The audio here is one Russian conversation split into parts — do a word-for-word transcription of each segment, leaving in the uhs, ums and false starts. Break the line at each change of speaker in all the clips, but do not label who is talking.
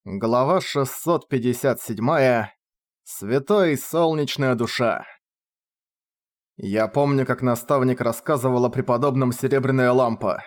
Глава шестьсот пятьдесят семь. Святой Солнечная Душа. Я помню, как наставник рассказывал о преподобном Серебряная Лампа.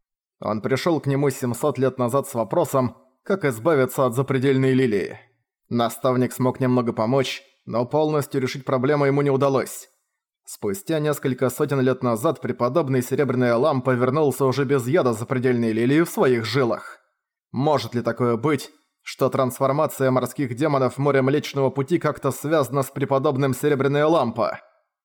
Он пришёл к нему семьсот лет назад с вопросом, как избавиться от запредельной лилии. Наставник смог немного помочь, но полностью решить проблему ему не удалось. Спустя несколько сотен лет назад преподобный Серебряная Лампа вернулся уже без яда запредельной лилии в своих жилах. Может ли такое быть, что трансформация морских демонов в море Млечного Пути как-то связана с преподобным Серебряная Лампа?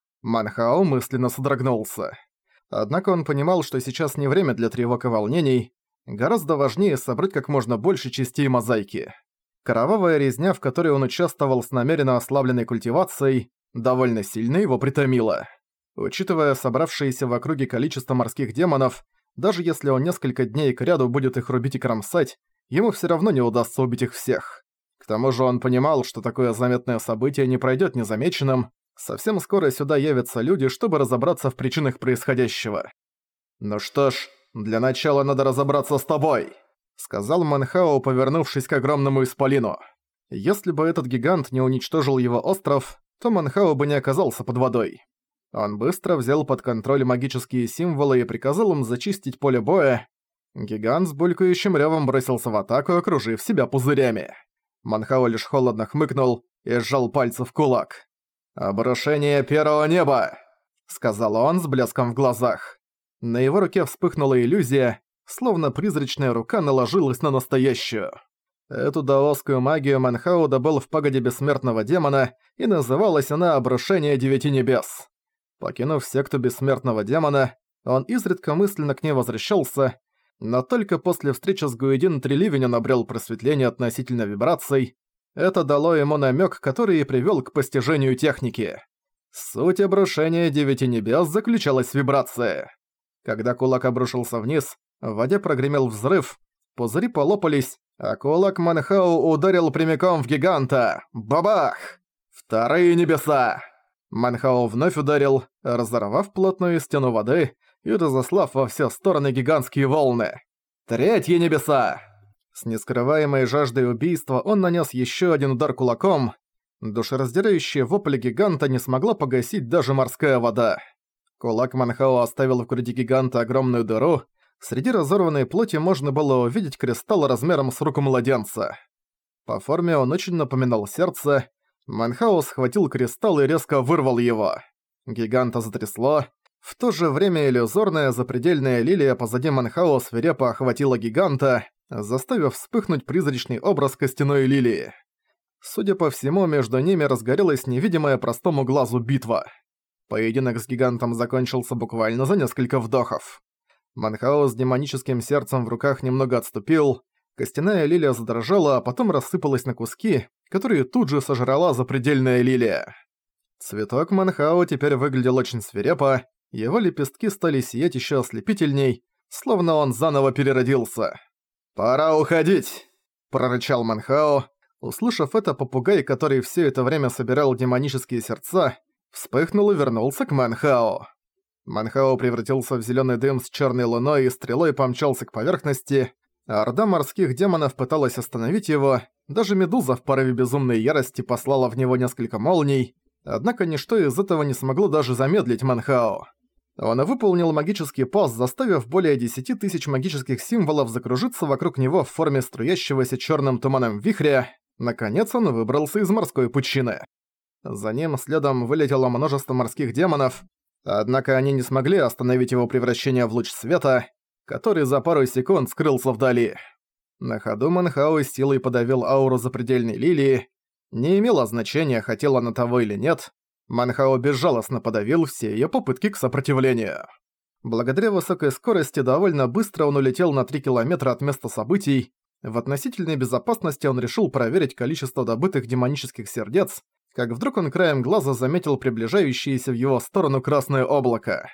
Манхао мысленно содрогнулся. Однако он понимал, что сейчас не время для тревог и волнений, гораздо важнее собрать как можно больше частей мозаики. Кровавая резня, в которой он участвовал с намеренно ослабленной культивацией, довольно сильно его притомила. Учитывая собравшееся в округе количество морских демонов, даже если он несколько дней кряду будет их рубить и кромсать, ему всё равно не удастся убить их всех. К тому же он понимал, что такое заметное событие не пройдёт незамеченным, совсем скоро сюда явятся люди, чтобы разобраться в причинах происходящего. «Ну что ж, для начала надо разобраться с тобой», — сказал Манхао, повернувшись к огромному исполину. Если бы этот гигант не уничтожил его остров, то Манхао бы не оказался под водой. Он быстро взял под контроль магические символы и приказал им зачистить поле боя. Гигант с булькающим рёвом бросился в атаку, окружив себя пузырями. Манхао лишь холодно хмыкнул и сжал пальцы в кулак. «Обрушение первого неба!» — сказал он с блеском в глазах. На его руке вспыхнула иллюзия, словно призрачная рука наложилась на настоящую. Эту даосскую магию Манхао добыл в пагоде бессмертного демона, и называлась она «Обрушение девяти небес». Покинув секту бессмертного демона, он изредка мысленно к ней возвращался, но только после встречи с Гуэдин Треливень он обрел просветление относительно вибраций. Это дало ему намёк, который и привёл к постижению техники. Суть обрушения девяти небес заключалась в вибрации. Когда кулак обрушился вниз, в воде прогремел взрыв, пузыри полопались, а кулак Манхао ударил прямиком в гиганта. Бабах! Вторые небеса! Манхао вновь ударил, разорвав плотную стену воды и разослав во все стороны гигантские волны. Третьи небеса! С нескрываемой жаждой убийства он нанес еще один удар кулаком. Душераздирающие вопли гиганта не смогла погасить даже морская вода. Кулак Манхао оставил в груди гиганта огромную дыру. Среди разорванной плоти можно было увидеть кристалл размером с руку младенца. По форме он очень напоминал сердце. Манхао схватил кристалл и резко вырвал его. Гиганта затрясло. В то же время иллюзорная запредельная лилия позади Манхао свирепо охватила гиганта, заставив вспыхнуть призрачный образ костяной лилии. Судя по всему, между ними разгорелась невидимая простому глазу битва. Поединок с гигантом закончился буквально за несколько вдохов. Манхао с демоническим сердцем в руках немного отступил, костяная лилия задрожала, а потом рассыпалась на куски, которые тут же сожрала запредельная лилия. Цветок Манхао теперь выглядел очень свирепо, его лепестки стали сиять ещё ослепительней, словно он заново переродился. «Пора уходить!» – прорычал Манхао. Услышав это, попугай, который всё это время собирал демонические сердца, вспыхнул и вернулся к Манхао. Манхао превратился в зелёный дым с чёрной луной и стрелой помчался к поверхности. Орда морских демонов пыталась остановить его, даже Медуза в порыве безумной ярости послала в него несколько молний, однако ничто из этого не смогло даже замедлить Манхао. Он выполнил магический пас, заставив более десяти тысяч магических символов закружиться вокруг него в форме струящегося чёрным туманом вихря. Наконец он выбрался из морской пучины. За ним следом вылетело множество морских демонов, однако они не смогли остановить его превращение в луч света, который за пару секунд скрылся вдали. На ходу Манхао силой подавил ауру запредельной лилии. Не имело значения, хотел она того или нет. Манхао безжалостно подавил все её попытки к сопротивлению. Благодаря высокой скорости довольно быстро он улетел на три километра от места событий. В относительной безопасности он решил проверить количество добытых демонических сердец, как вдруг он краем глаза заметил приближающееся в его сторону красное облако.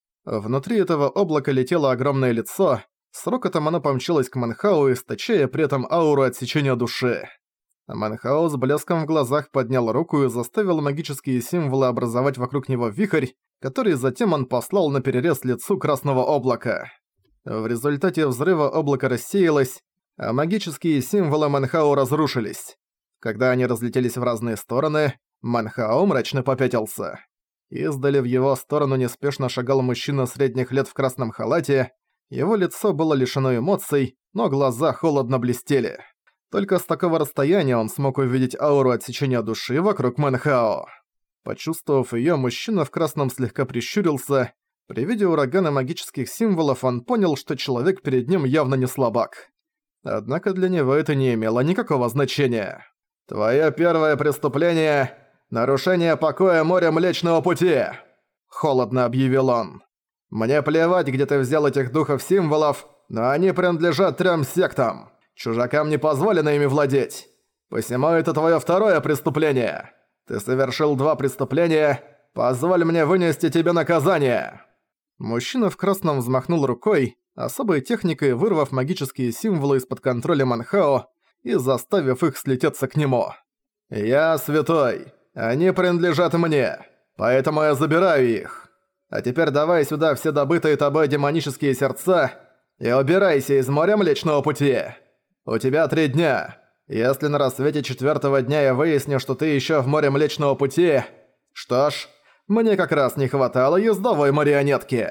Внутри этого облака летело огромное лицо, с рокотом оно помчалось к Манхао, источая при этом ауру отсечения души. Манхао с блеском в глазах поднял руку и заставил магические символы образовать вокруг него вихрь, который затем он послал на перерез лицу красного облака. В результате взрыва облако рассеялось, а магические символы Манхао разрушились. Когда они разлетелись в разные стороны, Манхао мрачно попятился. Издали в его сторону неспешно шагал мужчина средних лет в красном халате. Его лицо было лишено эмоций, но глаза холодно блестели. Только с такого расстояния он смог увидеть ауру отсечения души вокруг Манхао. Почувствовав её, мужчина в красном слегка прищурился. При виде урагана магических символов он понял, что человек перед ним явно не слабак. Однако для него это не имело никакого значения. «Твоё первое преступление — нарушение покоя моря Млечного Пути!» — холодно объявил он. «Мне плевать, где ты взял этих духов-символов, но они принадлежат трём сектам. Чужакам не позволено ими владеть. Посему это твоё второе преступление. Ты совершил два преступления, позволь мне вынести тебе наказание!» Мужчина в красном взмахнул рукой, особой техникой вырвав магические символы из-под контроля Манхао и заставив их слететься к нему. «Я святой, они принадлежат мне, поэтому я забираю их. А теперь давай сюда все добытые тобой демонические сердца и убирайся из моря Млечного Пути. У тебя три дня. Если на рассвете четвёртого дня я выясню, что ты ещё в море Млечного Пути, что ж, мне как раз не хватало ездовой марионетки».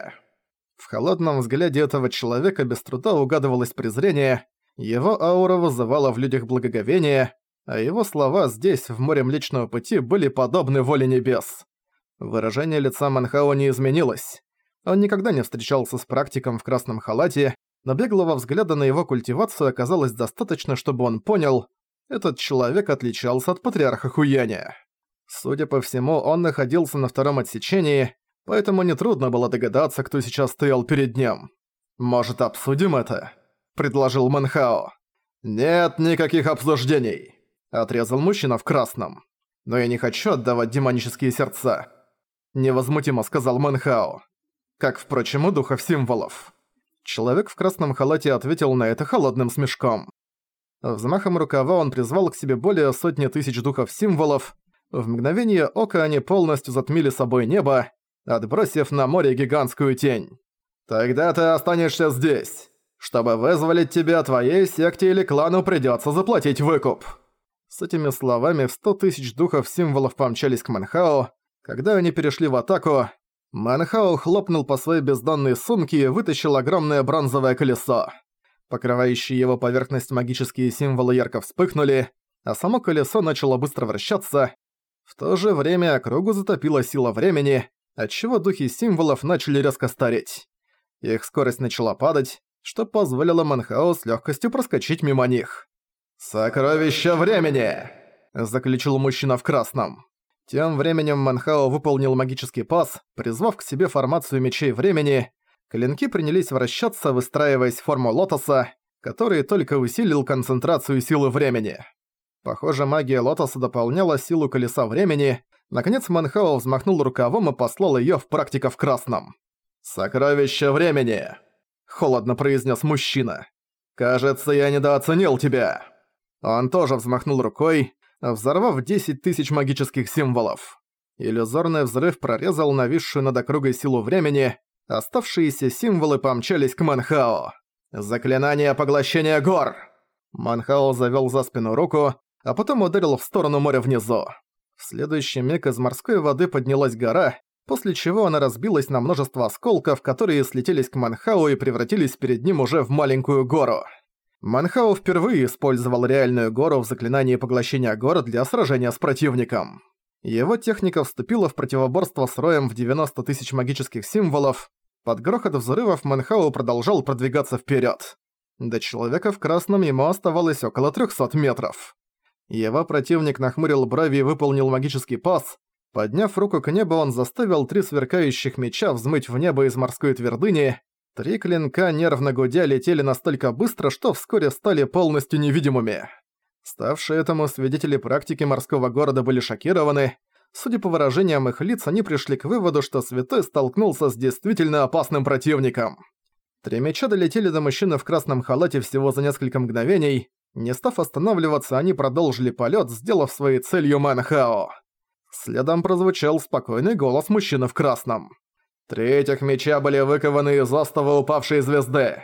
В холодном взгляде этого человека без труда угадывалось презрение, его аура вызывала в людях благоговение, а его слова здесь, в море Млечного Пути, были подобны воле небес. Выражение лица Манхао не изменилось. Он никогда не встречался с практиком в красном халате, но беглого взгляда на его культивацию оказалось достаточно, чтобы он понял, этот человек отличался от патриарха Хуяня. Судя по всему, он находился на втором отсечении, поэтому нетрудно было догадаться, кто сейчас стоял перед ним. «Может, обсудим это?» – предложил Манхао. «Нет никаких обсуждений», – отрезал мужчина в красном. «Но я не хочу отдавать демонические сердца», – невозмутимо сказал Манхао. Как, впрочем, и духов символов. Человек в красном халате ответил на это холодным смешком. Взмахом рукава он призвал к себе более сотни тысяч духов символов. В мгновение ока они полностью затмили собой небо, отбросив на море гигантскую тень. «Тогда ты останешься здесь. Чтобы вызволить тебя, твоей секте или клану придётся заплатить выкуп». С этими словами в сто тысяч духов символов помчались к Манхао. Когда они перешли в атаку, Манхао хлопнул по своей бездонной сумке и вытащил огромное бронзовое колесо. Покрывающие его поверхность магические символы ярко вспыхнули, а само колесо начало быстро вращаться. В то же время округу затопила сила времени, отчего духи символов начали резко стареть. Их скорость начала падать, что позволило Манхао с легкостью проскочить мимо них. «Сокровище времени!» – заключил мужчина в красном. Тем временем Манхао выполнил магический пас, призвав к себе формацию мечей времени. Клинки принялись вращаться, выстраиваясь в форму лотоса, который только усилил концентрацию силы времени. Похоже, магия лотоса дополняла силу колеса времени. Наконец Манхао взмахнул рукавом и послал её в практика в красном. «Сокровище времени!» – холодно произнес мужчина. «Кажется, я недооценил тебя!» Он тоже взмахнул рукой, взорвав десять тысяч магических символов. Иллюзорный взрыв прорезал нависшую над округой силу времени, оставшиеся символы помчались к Манхао. «Заклинание поглощения гор!» Манхао завёл за спину руку, а потом ударил в сторону моря внизу. В следующий миг из морской воды поднялась гора, после чего она разбилась на множество осколков, которые слетелись к Манхао и превратились перед ним уже в маленькую гору. Манхао впервые использовал реальную гору в заклинании поглощения гор для сражения с противником. Его техника вступила в противоборство с роем в девяносто тысяч магических символов. Под грохот взрывов Манхао продолжал продвигаться вперед. До человека в красном ему оставалось около трёхсот метров. Его противник нахмурил брови и выполнил магический пас. Подняв руку к небу, он заставил три сверкающих меча взмыть в небо из морской твердыни. Три клинка нервно гудя летели настолько быстро, что вскоре стали полностью невидимыми. Ставшие этому свидетели практики морского города были шокированы. Судя по выражениям их лиц, они пришли к выводу, что Святой столкнулся с действительно опасным противником. Три меча долетели до мужчины в красном халате всего за несколько мгновений. Не став останавливаться, они продолжили полет, сделав своей целью Манхао. Следом прозвучал спокойный голос мужчины в красном. «Три этих меча были выкованы из остова упавшей звезды.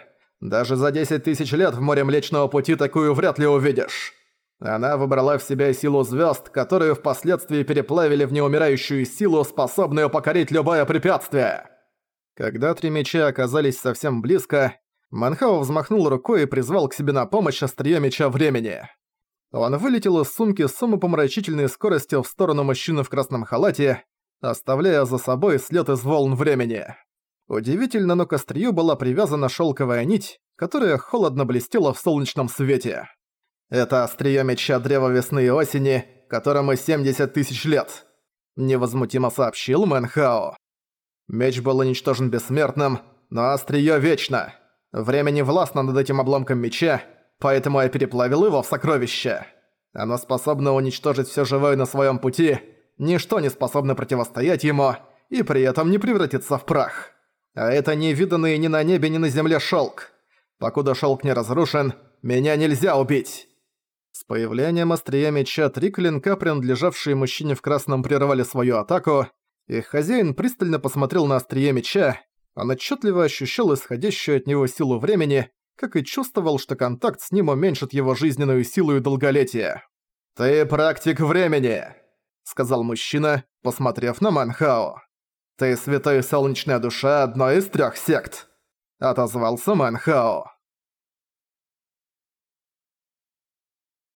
Даже за десять тысяч лет в море Млечного Пути такую вряд ли увидишь. Она выбрала в себя силу звезд, которую впоследствии переплавили в неумирающую силу, способную покорить любое препятствие. Когда три меча оказались совсем близко, Манхао взмахнул рукой и призвал к себе на помощь острие меча времени. Он вылетел из сумки с умопомрачительной скоростью в сторону мужчины в красном халате, оставляя за собой след из волн времени. Удивительно, но к острию была привязана шелковая нить, которая холодно блестела в солнечном свете. «Это острие меча Древа Весны и Осени, которому семьдесят тысяч лет», — невозмутимо сообщил Мэнхао. Меч был уничтожен бессмертным, но острие вечно. Время не властно над этим обломком меча, поэтому я переплавил его в сокровище. Оно способно уничтожить все живое на своем пути, ничто не способно противостоять ему и при этом не превратиться в прах. А это невиданный ни на небе, ни на земле шелк. Покуда шелк не разрушен, меня нельзя убить. С появлением острия меча три клинка, принадлежавшие мужчине в красном, прервали свою атаку. Их хозяин пристально посмотрел на острие меча. Он отчетливо ощущал исходящую от него силу времени, как и чувствовал, что контакт с ним уменьшит его жизненную силу и долголетие. «Ты практик времени», — сказал мужчина, посмотрев на Манхао. «Ты святой солнечная душа одной из трех сект», — отозвался Манхао.